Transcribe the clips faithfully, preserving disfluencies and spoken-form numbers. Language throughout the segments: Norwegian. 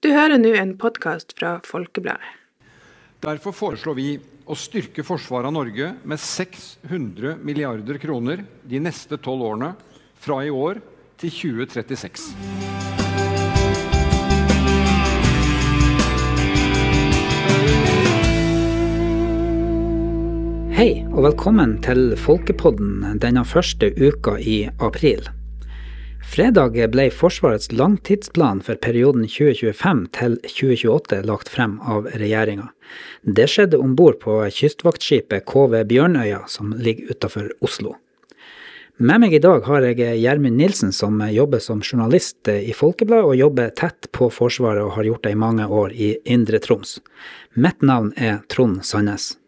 Du hører nå en podcast fra Folkebladet. Derfor foreslår vi å styrke forsvaret av Norge med seks hundre milliarder kroner de neste tolv årene, fra i år til tjue trettiseks. Hei, og velkommen til Folkepodden denne første uka i april. Fredag ble Forsvarets langtidsplan for perioden tjue tjuefem til tjue tjueåtte lagt frem av regjeringen. Det skjedde ombord på kystvaktskipet K V Bjørnøya, som ligger utenfor Oslo. Med meg i dag har jeg Gjermund Nilsen, som jobber som journalist i Folkebladet og jobber tett på Forsvaret og har gjort det i mange år i Indre Troms. Mitt navn er Trond Sandnes.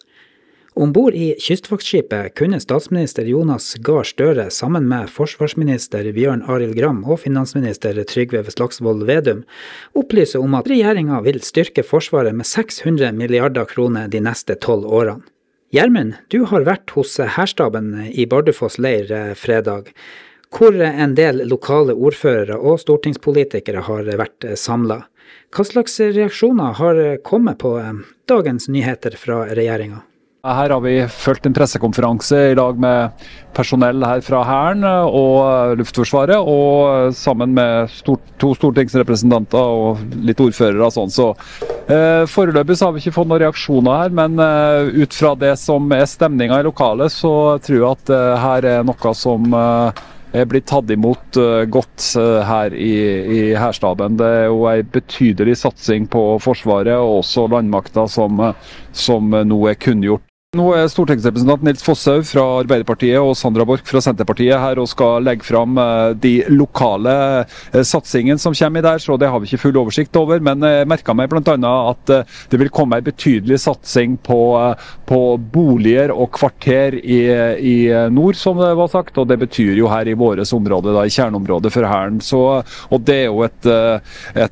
Ombord i kystvaktskipet kunne statsminister Jonas Gahr Støre sammen med forsvarsminister Bjørn Arild Gram og finansminister Trygve Slagsvold Vedum opplyse om at regjeringen vil styrke forsvaret med seks hundre milliarder kroner de neste tolv årene. Gjermund, du har vært hos Hærstaben i Bardufoss leir fredag, hvor en del lokale ordførere og stortingspolitikere har vært samlet. Hva slags reaksjoner har kommet på dagens nyheter fra regjeringen? Her har vi følt en pressekonferanse i lag med personell her fra Hæren og Luftforsvaret, og sammen med stort, to stortingsrepresentanter og litt ordførere og sånn. Så eh, foreløpig så har vi ikke fått noen reaksjoner her, men eh, ut fra det som er stemningen i lokalet, så tror jeg at eh, her er noe som eh, er blitt tatt imot uh, godt uh, her i, i Hærstaben. Det er jo en betydelig satsing på Forsvaret og også landmakta som, uh, som uh, nå er kunngjort. Nå er stortingsrepresentant Nils Fosshaug fra Arbeiderpartiet og Sandra Borch fra Senterpartiet her og skal legge fram de lokale satsingen som kommer i der, så det har vi ikke full oversikt over, men jeg merket meg blant annet at det vil komme en betydelig satsing på, på boliger og kvarter i, i nord, som det var sagt, og det betyr jo her i våres område, da, i kjerneområdet for Hæren, så, og det er jo et, et,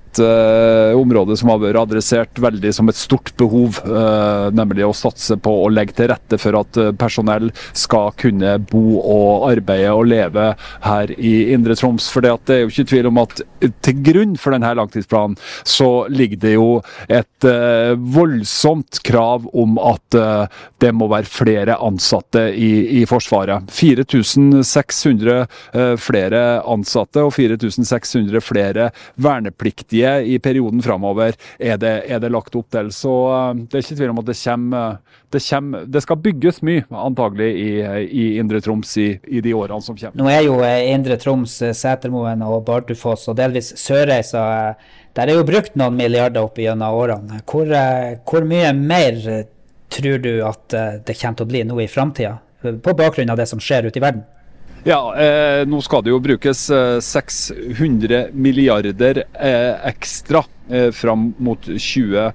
et område som har vært adressert veldig som et stort behov, nemlig å satse på å legge til rette for at personell skal kunne bo og arbeide og leve her i Indre Troms. For det er jo ikke tvil om at til grunn for denne langtidsplanen så ligger det jo et uh, voldsomt krav om at uh, det må være flere ansatte i, i Forsvaret. fire tusen seks hundre uh, flere ansatte og fire tusen seks hundre flere vernepliktige i perioden fremover er det, er det lagt opp til. Så uh, det er ikke tvil om at det kommer, det kommer Det skal bygges mye, antagelig, i, i Indre Troms i, i de årene som kommer. Nå er jo Indre Troms, Setermoen og Bardufoss og delvis Sørreisa, der er jo brukt noen milliarder opp gjennom årene. Hvor, hvor mye mer tror du at det kommer til å bli nå i fremtiden, på bakgrunn av det som skjer ute i verden? Ja, eh, nå skal det jo brukes eh, seks hundre milliarder eh, ekstra eh, fram mot tjue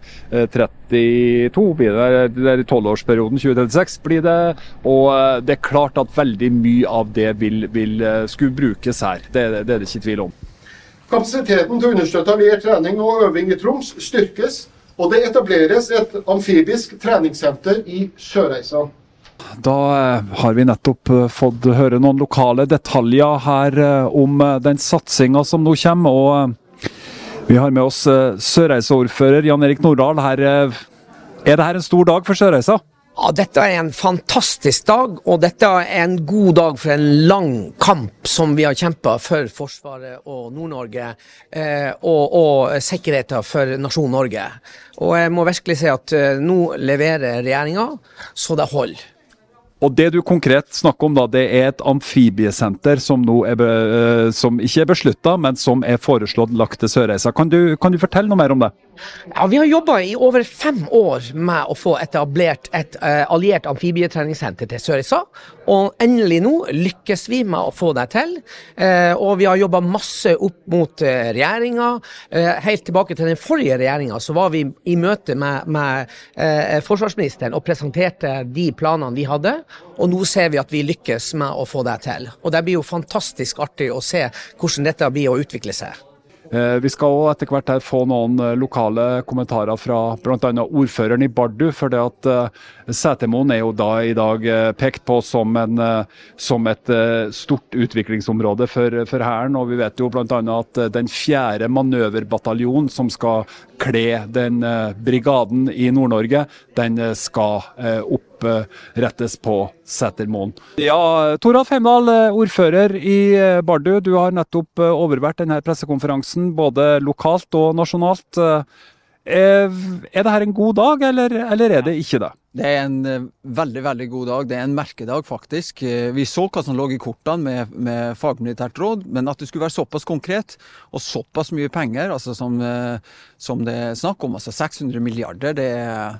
trettito, blir det, det er i tolvårsperioden tjue trettiseks blir det, og eh, det er klart at veldig mye av det vil, vil eh, skulle brukes her, det, det er det ikke tvil om. Kapasiteten til å understøtte alliert trening og øving i Troms styrkes, og det etableres et amfibisk treningssenter i Sørreisa. Da har vi nettopp fått høre noen lokale detaljer her om den satsingen som nå kommer, og vi har med oss Sørreisa-ordfører Jan Erik Nordahl her. Er dette en stor dag for Sørreisa? Ja, dette er en fantastisk dag, og dette er en god dag for en lang kamp som vi har kjempet for Forsvaret og Nord-Norge, eh, og, og sikkerheten for nasjon Norge. Og jeg må virkelig si at eh, nå leverer regjeringen, så det holder. Og det du konkret snakker om da, det er et amfibiesenter som, nå er, som ikke er besluttet, men som er foreslått lagt til Sørreisa. Kan du, kan du fortelle noe mer om det? Ja, vi har jobbet i over fem år med å få etablert et uh, alliert amfibietreningssenter til Sørreisa, og endelig nå lykkes vi med å få det til. Uh, og vi har jobbet masse opp mot uh, regjeringen. Uh, helt tilbake til den forrige regjeringen så var vi i møte med, med uh, forsvarsministeren og presenterte de planene vi hadde, og nå ser vi at vi lykkes med å få det til. Og det blir jo fantastisk artig å se hvordan dette blir å utvikle seg. Vi skal også etter hvert her få noen lokale kommentarer fra blant annet ordføreren i Bardu, for det at Setermoen er jo da i dag pekt på som, en, som et stort utviklingsområde for, for hæren, og vi vet jo blant annet at den fjerde manøverbataljon som skal kle den brigaden i Nord-Norge, den skal opprettes på Setermoen. Ja, Toralf Heimdal, ordfører i Bardu, du har nettopp overvært denne pressekonferansen, både lokalt og nasjonalt. Er det her en god dag, eller, eller er det ikke det? Det er en uh, veldig, veldig god dag. Det er en merkedag, faktisk. Uh, vi så hva som lå i kortene med, med fagmilitært råd, men at det skulle være såpass konkret og såpass mye penger, altså som, uh, som det er snakk om, altså seks hundre milliarder, det,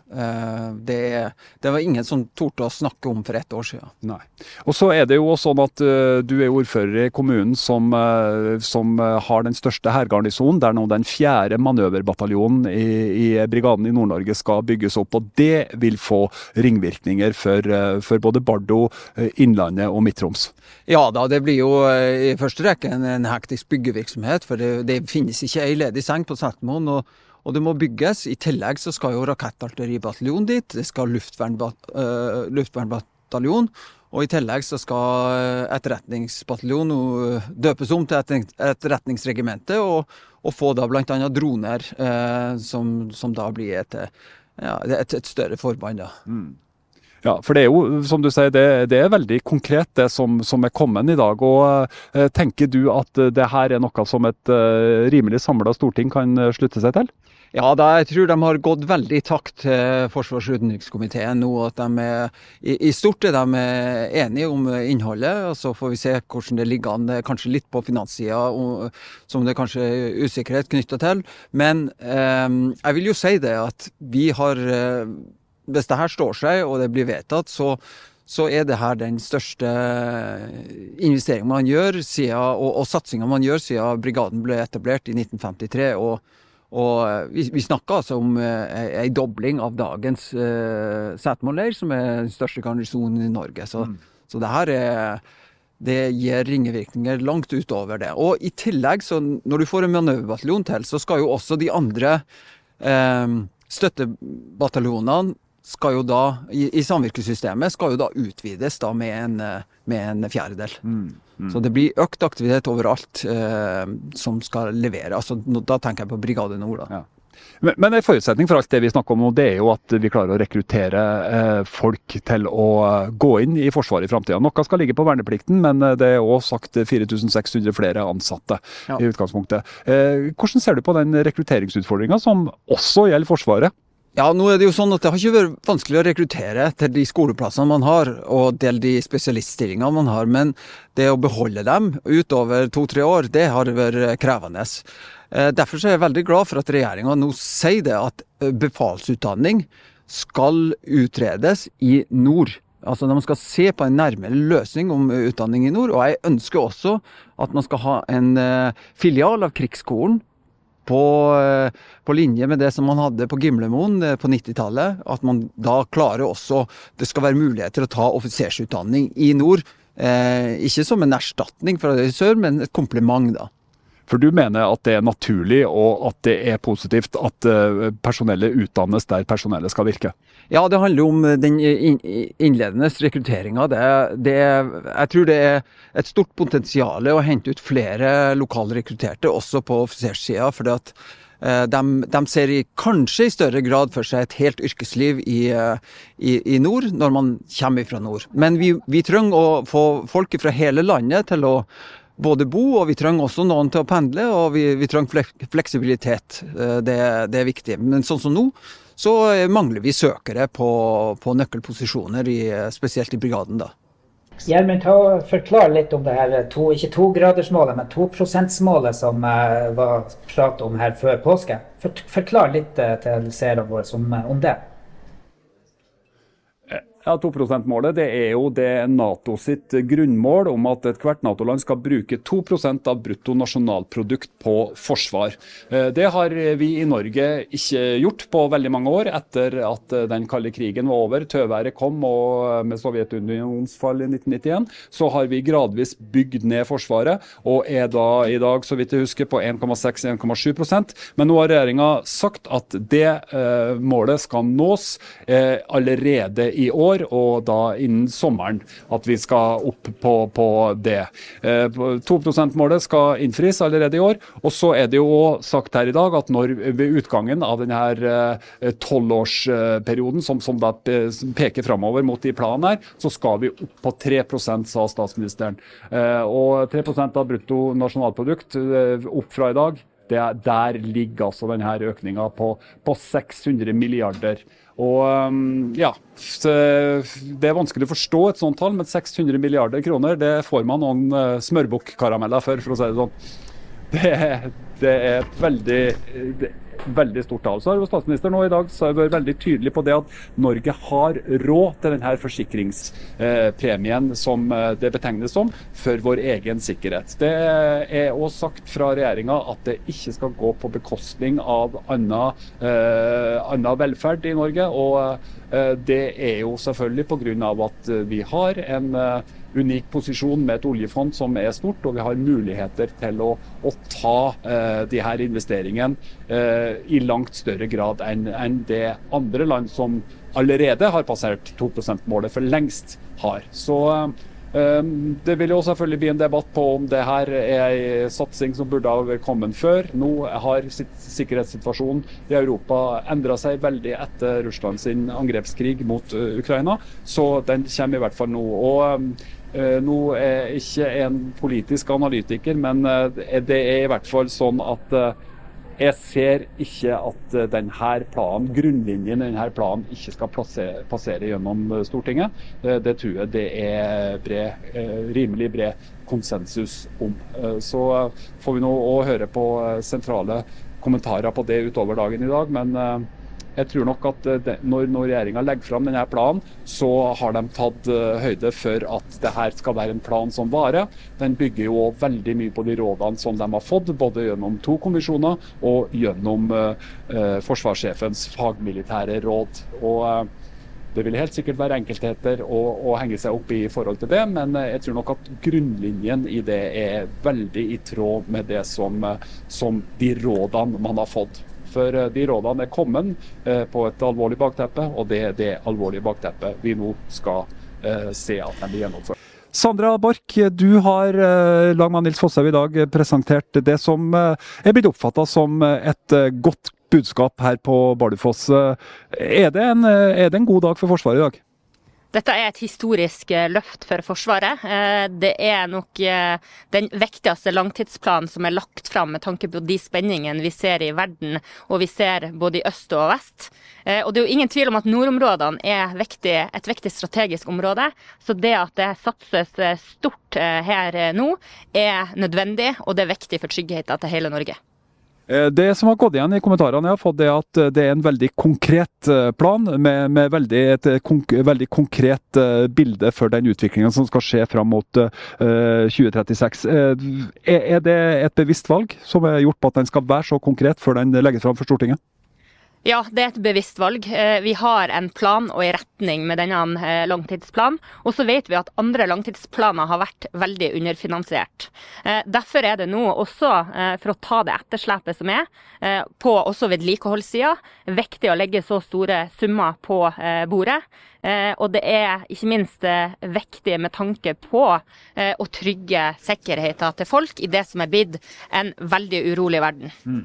uh, det, det var ingen som torde å snakke om for ett år siden. Nei. Og så er det jo også sånn at uh, du er ordfører i kommunen som, uh, som uh, har den største hærgarnisonen, der nå den fjerde manøverbataljonen i, i brigaden i Nord-Norge skal bygges opp, og det vil få ringvirkninger for, for både Bardu, Innlandet og Midt-Troms. Ja da, det blir jo i første rekke en, en hektisk byggevirksomhet, for det, det finnes ikke en ledig seng på Setermoen, og, og det må bygges. I tillegg så skal jo rakettartilleribataljon dit, det skal luftvernbat, uh, luftvernbataljon, og i tillegg så skal etterretningsbataljon døpes om til et etterretningsregimente, og, og få da blant annet droner, uh, som, som da blir et Ja, det er et, et større forband da. Mm. Ja, for det er jo, som du sier, det, det er veldig konkret det som, som er kommet i dag. Og uh, tenker du at det her er noe som et uh, rimelig samlet storting kan uh, slutte seg til? Ja, da, jeg tror de har gått veldig i takt til Forsvars- og utenrikskomiteen nå, at de er, i, i stort er de enige om innholdet, og så får vi se hvordan det ligger an, kanskje litt på finanssiden, som det kanskje er usikkerhet knyttet til. Men eh, jeg vil jo si det at vi har, eh, hvis det her står seg og det blir vedtatt, så så er det her den største investeringen man gjør siden, og, og satsingen man gjør siden brigaden ble etablert i nitten femtitre, og Og vi, vi snakker altså om eh, en dobling av dagens eh, Setermoen-leir, som er den største garnisonen i Norge. Så, mm. så det her er, det gir ringevirkninger langt utover det. Og i tillegg, så når du får en manøverbataljon til, så skal jo også de andre eh, støttebataljonene skal jo da, i, i samvirkesystemet, skal jo da utvides da med en, med en fjerdedel. Mm. Mm. Så det blir økt aktivitet overalt eh, som skal levere. Altså, da tenker jeg på Brigade Nord. Da. Ja. Men, men en forutsetning for alt det vi snakker om nå, det er jo at vi klarer å rekruttere eh, folk til å gå inn i Forsvaret i fremtiden. Noe skal ligge på verneplikten, men det er også sagt fire tusen seks hundre flere ansatte ja. i utgangspunktet. Eh, hvordan ser du på den rekrutteringsutfordringen som også gjelder Forsvaret? Ja, nå er det jo sånn at det har ikke vært vanskelig å rekruttere til de skoleplassene man har, og til de spesialiststillingene man har, men det å beholde dem utover to-tre år, det har vært krevende. Derfor er jeg veldig glad for at regjeringen nå sier det at befalsutdanning skal utredes i nord. Altså man skal se på en nærmere løsning om utdanning i nord, og jeg ønsker også at man skal ha en filial av krigsskolen, På, på linje med det som man hadde på Gimlemoen på nittitallet, at man da klarer også, det skal være mulighet til å ta offisersutdanning i nord, eh, ikke som en erstatning fra det i sør, men et komplement da. For du mener at det er naturlig og at det er positivt at personellet utdannes der personellet skal virke? Ja, det handler om den innledende rekrutteringen. Det, det, jeg tror det er et stort potensial å hente ut flere lokale rekrutterte, også på offiserssiden, fordi at de, de ser i, kanskje i større grad for seg et helt yrkesliv i, i, i nord, når man kommer fra nord. Men vi, vi trenger å få folk fra hele landet til å både bo, og vi trenger også noen til å pendle, og vi, vi trenger fleksibilitet. Det, det er viktig. Men sånn som nå, så mangler vi søkere på, på nøkkelposisjoner, i, spesielt i brigaden da. Gjermund, ta og forklare litt om det her, to, ikke to-gradersmålet, men to-prosentsmålet som uh, var pratet om her før påske. For, forklar litt uh, til seerne våre om, om det. Ja, to prosent-målet det er jo det NATO sitt grunnmål om at et hvert NATO-land skal bruke to prosent av brutto nasjonalprodukt på forsvar. Det har vi i Norge ikke gjort på veldig mange år etter at den kalde krigen var over, tøværet kom og med Sovjetunionens fall i nitten nittien, så har vi gradvis bygd ned forsvaret og er da i dag, så vidt jeg husker, på en komma seks til en komma sju prosent. Men nå har regjeringen sagt at det eh, målet skal nås eh, allerede i år, og da innen sommeren at vi skal opp på, på det. to prosent-målet skal innfris allerede i år, og så er det jo også sagt her i dag at når ved utgangen av denne tolvårsperioden, som, som da peker fremover mot de planene her, så skal vi opp på tre prosent, sa statsministeren. Og tre prosent av brutto nasjonalprodukt opp fra i dag, det, der ligger altså denne økningen på, på seks hundre milliarder. Og ja, det er vanskelig å forstå et sånt tall, men seks hundre milliarder kroner, det får man noen smørbukk-karameller for, for å si det sånn. Det, det er et veldig, det, veldig stort tall. Så har jo statsministeren nå i dag så har vært veldig tydelig på det at Norge har råd til denne forsikringspremien som det betegnes som, for vår egen sikkerhet. Det er også sagt fra regjeringen at det ikke skal gå på bekostning av annen, eh, annen velferd i Norge, og eh, det er jo selvfølgelig på grunn av at vi har en eh, unik posisjon med et oljefond som er stort, og vi har muligheter til å, å ta eh, de her investeringene eh, i langt større grad enn, enn det andre land som allerede har passert to prosent-målet for lengst har. Så eh, det vil jo selvfølgelig bli en debatt på om det her er en satsing som burde ha kommet før. Nå har sikkerhetssituasjonen i Europa endret seg veldig etter Russland sin angrepskrig mot uh, Ukraina, så den kommer i hvert fall nå. Og Uh, nå er jeg ikke en politisk analytiker, men uh, det er i hvert fall sånn at uh, jeg ser ikke at uh, denne planen, grunnlinjen i denne planen ikke skal passere, passere gjennom uh, Stortinget. Uh, det tror jeg det er bred, uh, rimelig bred konsensus om. Uh, så uh, får vi nå også høre på uh, sentrale kommentarer på det utover dagen i dag, men uh, jeg tror nok at det, når, når regjeringen legger fram denne planen, så har de tatt uh, høyde for at det her skal være en plan som varer. Den bygger jo veldig mye på de rådene som de har fått, både gjennom to kommisjoner og gjennom uh, uh, forsvarssjefens fagmilitære råd. Og uh, det vil helt sikkert være enkeltheter å, å henge seg opp i forhold til det, men uh, jeg tror nok at grunnlinjen i det er veldig i tråd med det som, uh, som de rådene man har fått. For de rådene er kommet eh, på et alvorlig bakteppe, og det er det alvorlige bakteppet vi nå skal eh, se at de blir gjennomført. Sandra Borch, du har eh, lag med Nils Fosshaug i dag presentert det som eh, er blitt oppfattet som et eh, godt budskap her på Bardufoss. Er det, en, er det en god dag for Forsvaret i dag? Dette er et historisk løft for Forsvaret. Det er nok den viktigste langtidsplanen som er lagt fram med tanke på de spenningene vi ser i verden, og vi ser både i øst og vest. Og det er jo ingen tvil om at nordområdene er viktig, et viktig strategisk område, så det at det satses stort her nå er nødvendig, og det er viktig for tryggheten til hele Norge. Det som har gått igjen i kommentarene jeg har fått, er at det er en veldig konkret plan, med, med veldig, et konk, veldig konkret bilde for den utviklingen som skal skje fram mot uh, tjue trettiseks. Er, er det et bevisst valg som er gjort på at den skal være så konkret før den legges fram for Stortinget? Ja, det er et bevisst valg. Vi har en plan og en retning med denne langtidsplanen, og så vet vi at andre langtidsplaner har vært veldig underfinansiert. Derfor er det nå også, for å ta det etterslepet som er, på også vedlikeholdssiden, viktig å legge så store summer på bordet. Og det er ikke minst viktig med tanke på å trygge sikkerheten til folk i det som er blitt en veldig urolig verden. Mm.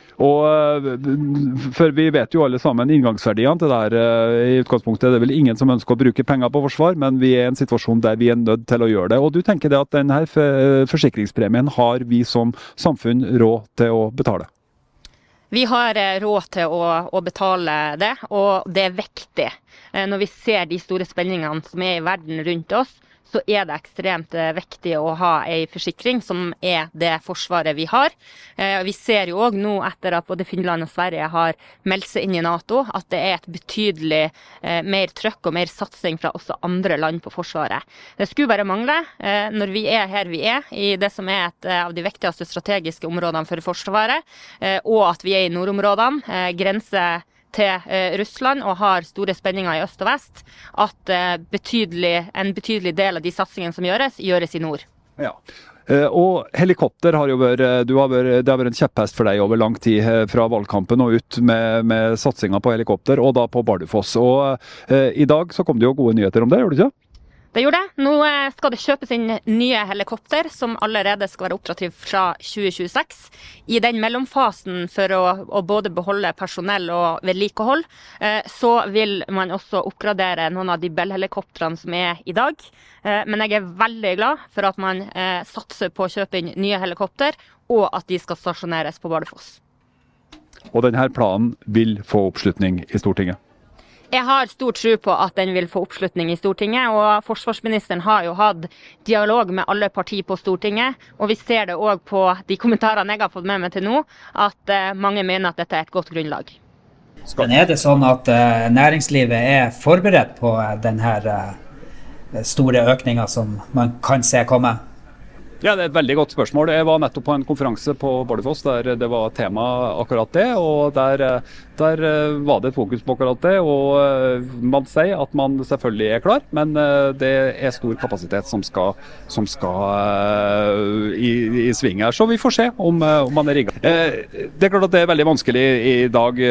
Og for vi vet jo alle sammen inngangsverdiene til det her. I utgangspunktet er det vel ingen som ønsker å bruke penger på forsvar, men vi er i en situasjon der vi er nødt til å gjøre det. Og du tenker det at denne forsikringspremien har vi som samfunn råd til å betale? Vi har råd til å, å betale det, og det er viktig. Når vi ser de store spenningene som er i verden rundt oss, så er det ekstremt viktig å ha en forsikring som er det forsvaret vi har. Vi ser jo også nå etter at både Finland og Sverige har meldt seg inn i NATO, at det er et betydelig mer trøkk og mer satsing fra også andre land på forsvaret. Det skulle bare mangle når vi er her vi er, i det som er et av de viktigste strategiske områdene for forsvaret, og at vi er i nordområdene, grense til Russland og har store spenninger i øst og vest, at betydelig, en betydelig del av de satsingene som gjøres, gjøres i nord. Ja. Og helikopter har jo vært, du har vært, det har vært en kjepphest for deg over lang tid fra valgkampen og ut med, med satsingen på helikopter, og da på Bardufoss. Og eh, i dag så kom det jo gode nyheter om det, gjorde du ikke? Det gjorde det. Nå skal det kjøpes inn nye helikopter som allerede skal være operativ fra tjue tjueseks. I den mellomfasen for å, å både beholde personell og vedlikehold, eh, så vil man også oppgradere noen av de Bell-helikoptrene som er i dag. Eh, men jeg er veldig glad for at man eh, satser på å kjøpe inn nye helikopter, og at de skal stasjoneres på Bardufoss. Og denne planen vil få oppslutning i Stortinget? Jeg har stor tro på at den vil få oppslutning i Stortinget, og forsvarsministeren har jo hatt dialog med alle partier på Stortinget, og vi ser det også på de kommentarene jeg har fått med meg til nå, at mange mener at dette er et godt grunnlag. Men er det sånn at næringslivet er forberedt på denne store økningen som man kan se komme? Ja, det er et veldig godt spørsmål. Jeg var nettopp på en konferanse på Bardufoss der det var tema akkurat det, og der, der var det et fokus på akkurat det, og man sier at man selvfølgelig er klar, men det er stor kapasitet som skal, som skal i, i sving her, så vi får se om, om man er rigget. Det er klart at det er veldig vanskelig i dag,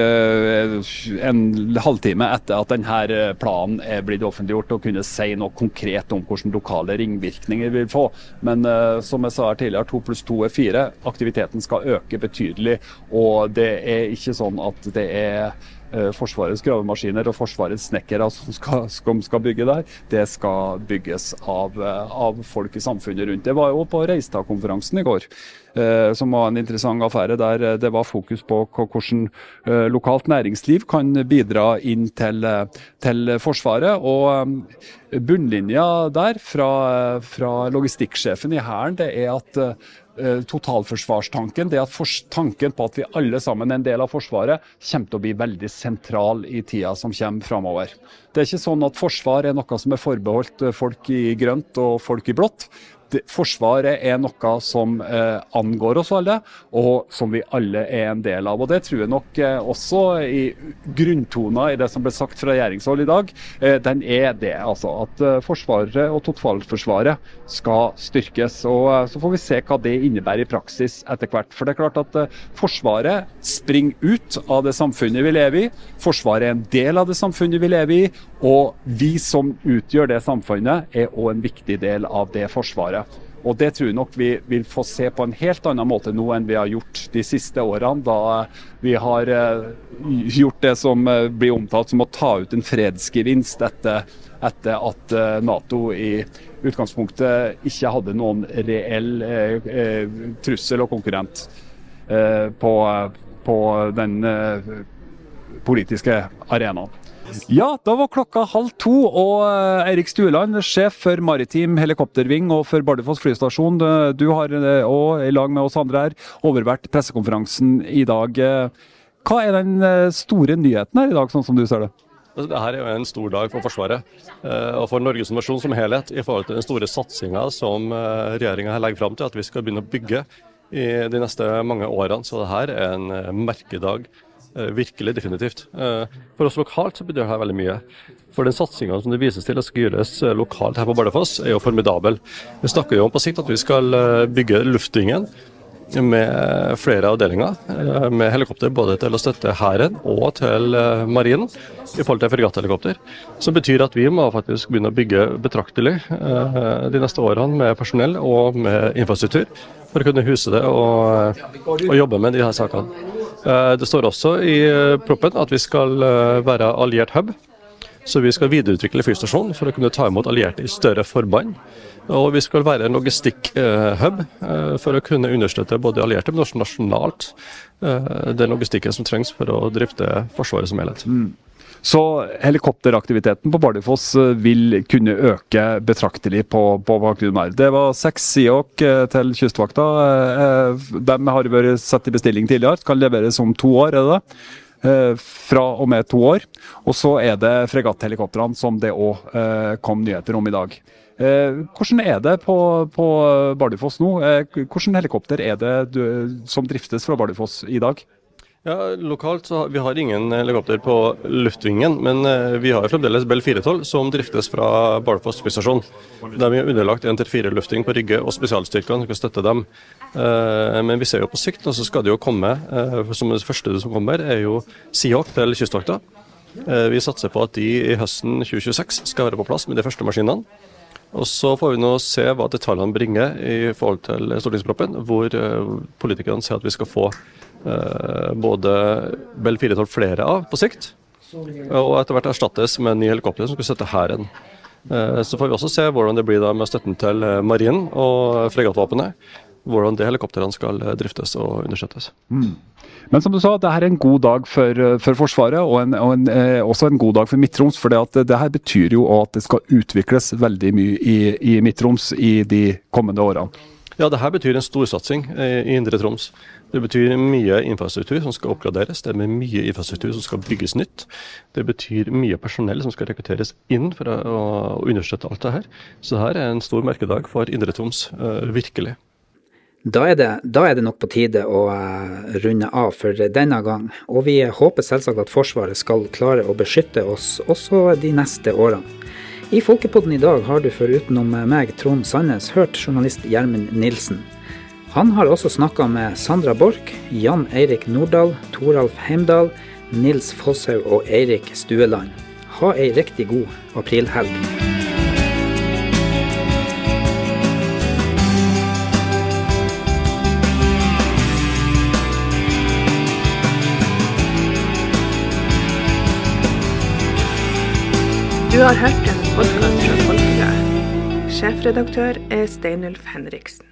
en halvtime etter at denne planen er blitt offentliggjort, å kunne si noe konkret om hvordan lokale ringvirkninger vil få, men som jeg sa her tidligere, to pluss to er fire. Aktiviteten skal øke betydelig, og det er ikke sånn at det er uh, Forsvarets gravemaskiner og Forsvarets snekkere som skal, som skal bygge der. Det skal bygges av, uh, av folk i samfunnet rundt. Det var jo på Reistad-konferansen i går, uh, som var en interessant affære der det var fokus på hvordan uh, lokalt næringsliv kan bidra inn til, uh, til Forsvaret. Og um, bunnlinja der fra, fra logistikksjefen i Hæren, det er at uh, totalforsvarstanken, det at fors- tanken på at vi alle sammen er en del av Forsvaret, kommer til å bli veldig sentral i tida som kommer fremover. Det er ikke sånn at forsvar er noe som er forbeholdt folk i grønt og folk i blått. Det, forsvaret er noe som eh, angår oss alle, og som vi alle er en del av. Og det tror jeg nok eh, også i grunntona i det som ble sagt fra regjeringshold i dag, eh, den er det. Altså at eh, Forsvaret og totalforsvaret skal styrkes. Og eh, så får vi se hva det innebærer i praksis etter hvert. For det er klart at eh, Forsvaret springer ut av det samfunnet vi lever i. Forsvaret er en del av det samfunnet vi lever i, og vi som utgjør det samfunnet er også en viktig del av det Forsvaret. Og det tror jeg nok vi vil få se på en helt annen måte nå enn vi har gjort de siste årene, da vi har eh, gjort det som eh, blir omtalt som å ta ut en fredsgevinst etter, etter at eh, NATO i utgangspunktet ikke hadde noen reell eh, eh, trussel og konkurrent eh, på, på den eh, politiske arenaen. Ja, da var klokka halv to, og Eirik Stueland, sjef for Maritim Helikopterving og for Bardufoss flystasjon, du har, og i lag med oss andre her, overvært pressekonferansen i dag. Hva er den store nyheten her i dag, sånn som du ser det? Dette er jo en stor dag for Forsvaret, og for Norges nasjon som helhet, i forhold til den store satsingen som regjeringen legger fram til at vi skal begynne å bygge i de neste mange årene. Så dette er en merkedag. Virkelig, definitivt. For oss lokalt så betyr det her veldig mye. For den satsingen som det vises til at skal gjøres lokalt her på Bardufoss er jo formidabel. Vi snakker jo om på sikt at vi skal bygge luftvingen med flere avdelinger, med helikopter både til å støtte hæren og til marinen i forhold til fregatthelikopter. Som betyr at vi må faktisk begynne å bygge betraktelig de neste årene med personell og med infrastruktur for å kunne huse det og, og jobbe med de her sakene. Det står også i proppen at vi skal være alliert hub, så vi skal videreutvikle flystasjonen for å kunne ta imot allierte i større forband. Og vi skal være en logistikk-hub for å kunne understøtte både allierte, men også nasjonalt den logistikken som trengs for å drifte Forsvaret som helhet. Mm. Så helikopteraktiviteten på Bardufoss vil kunne øke betraktelig på, på bakgrunnen her. Det var seks Seahawk til kystvakta. De har vært satt i bestilling tidligere, kan leveres om to år, er det det? Fra og med to år. Og så er det fregatthelikopterne som det også kom nyheter om i dag. Hvordan er det på, på Bardufoss nå? Hvordan helikopter er det du, som driftes fra Bardufoss i dag? Ja, lokalt så har, vi har ingen helikopter på luftvingen, men eh, vi har fremdeles Bell fire tolv som driftes fra Bardufoss flystasjon. Der vi har underlagt en til fire luftving på Rygge og spesialstyrkene som skal støtte dem. Eh, men vi ser jo på sikt, og så skal det jo komme, eh, som det første som kommer, er jo Seahawk til kystvakta. Eh, vi satser på at de i høsten tjue tjueseks skal være på plass med de første maskinene. Og så får vi nå se hva detaljene bringer i forhold til stortingsproppen, hvor eh, politikerne ser at vi skal få Uh, både Bell fire tolv flere av på sikt, og etter hvert erstattes med en ny helikopter som skal støtte hæren. Uh, så får vi også se hvordan det blir da med støtten til marinen og fregattvåpenet, hvordan de helikopterene skal driftes og understøttes. Mm. Men som du sa, det her er en god dag for, for Forsvaret, og, en, og en, eh, også en god dag for Midt-Troms, for det, at det her betyr jo at det skal utvikles veldig mye i, i Midt-Troms i de kommende årene. Ja, det her betyr en storsatsing i Indre Troms. Det betyr mye infrastruktur som skal oppgraderes, det er mye infrastruktur som skal bygges nytt. Det betyr mye personell som skal rekrutteres inn for å, å understøtte alt det her. Så det her er en stor merkedag for Indre Troms, uh, virkelig. Da er, det, da er det nok på tide å uh, runde av for denne gang, og vi håper selvsagt at Forsvaret skal klare å beskytte oss også de neste årene. I Folkepodden i dag har du forutenom meg, Trond Sandnes, hørt journalist Gjermund Nilsen. Han har også snakket med Sandra Borch, Jan Eirik Nordahl, Toralf Heimdal, Nils Fosshaug og Eirik Stueland. Ha en riktig god aprilhelg. Du har hørt en podcast fra Folkebladet. Sjefredaktør er Steinulf Henriksen.